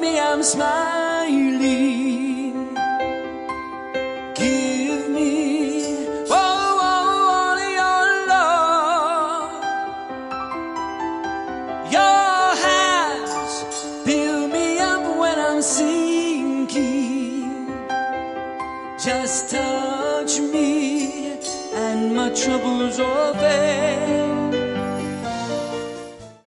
me I'm smiling. Give me all of your love. Your hands build me up when I'm sinking. Just touch me and my troubles all fade.